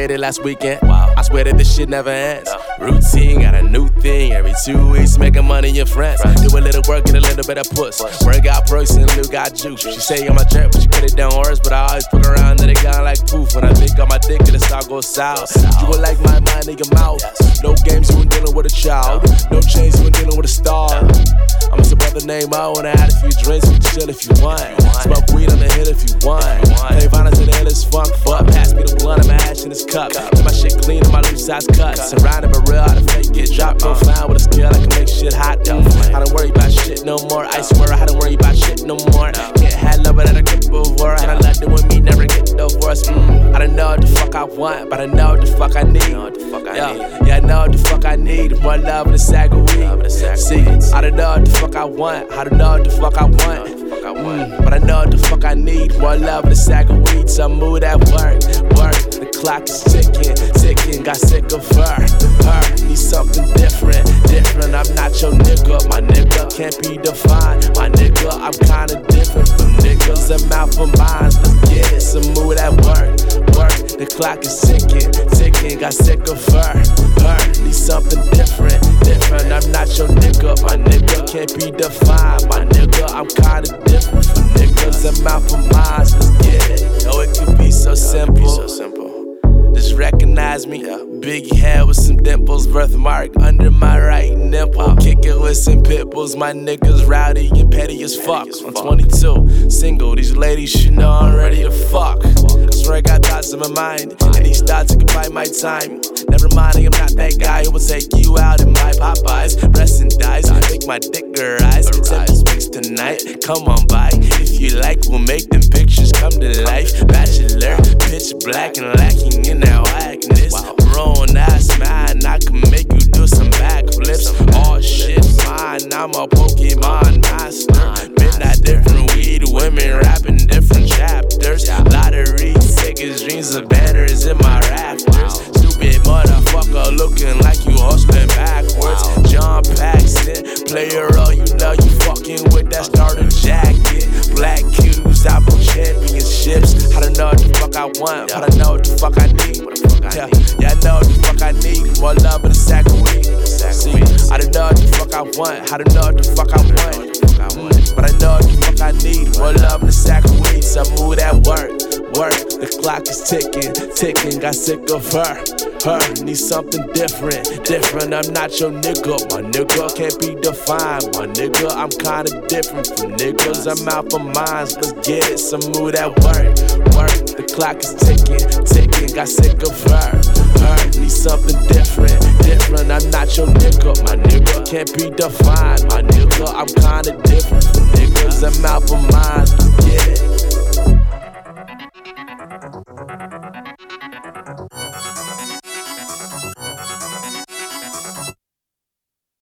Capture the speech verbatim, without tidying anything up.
graduated last weekend. Wow. I swear that this shit never ends. No. Routine, got a new thing every two weeks, making money in friends. friends. Do a little work, get a little bit of puss. puss. Work out person, Lou got juice. She say I'm a jerk, but she put it down hers. But I always fuck around, let it gone like poof. When I think on my dick, it'll start go south. You will like my mind in your mouth. Yes. No games, you ain't dealing with a child. No, no chains, you ain't dealing with a star. No. I'm just a brother named Mo, and I had a few drinks, we can chill if you want. Smoke weed on the hill if you want. Play violence to the illest funk, fuck. Pass me the blunt, I'm ash in this cup. Get my shit clean in my loose size cuts. Surrounded by real, how to fake it. Drop, don't fly with a skill, I can make shit hot. Don't I don't worry about shit no more. I swear I don't worry about shit no more. Can't have love, but I don't get before. I don't love doing me, never get divorced. Mm, I don't know what the fuck I want, but I know what the fuck I need. Yeah, yeah, I know what the fuck I need. More love in a sack of weed. See, I don't know what the fuck I want. I don't know what the fuck I want. Mm, but I know what the fuck I need. More love in a sack of weed. So move that work, work. The clock is ticking, ticking. Got sick of her, her. Need something different, different. I'm not your nigga, my nigga can't be defined. My nigga, I'm kinda different from niggas. I'm out for mine. Let's get it. So move that work, work. The clock is ticking, ticking. Got sick of her, her. Need something different, different. I'm not your nigga, my nigga can't be defined. My nigga, I'm kinda different from niggas. I'm out for mine. Let's get it. Yo, it could be so simple. So simple. Just recognize me. Yeah. Big head with some dimples, birthmark under my right nipple. Kick it with some pit bulls. My niggas rowdy and petty as fuck. I'm twenty-two, single. These ladies should know I'm ready to fuck. I swear I got thoughts in my mind, and these thoughts can buy my time. Never mind, I'm not that guy who will take you out in my Popeyes. Rest and dies, make my dick rise. Send me pics tonight, come on by. If you like, we'll make them pictures come to life. Bachelor, pitch black and lacking in that whackness. Grown ass man, I can make you do some backflips. All shit fine, I'm a Pokemon master. Midnight different weed, women rapping different chapters. Lottery tickets, dreams of banners in my rafters. Stupid motherfucker looking like you hustling backwards. John Paxton, player role, you know you fucking with that starter jacket. Black cues, Apple championships. I don't know what the fuck I want, but I know what the fuck I need. Yeah, yeah, I know what the fuck I need. More love in a sack of weed. See, I don't know what the fuck I want. I don't know what the fuck I want. Mm, but I know what the fuck I need. More love in a sack of weed. So move that work, work. The clock is ticking, ticking. Got sick of her, her. Need something different, different. I'm not your nigga, my nigga can't be defined. My nigga, I'm kinda different from niggas. I'm out for mines. Let's get it. So move that work, work. The clock is ticking, ticking. Got sick of her, her. Need something different, different. I'm not your nigga, my nigga can't be defined. My nigga, I'm kinda different from niggas. I'm out for mine. Let's get it.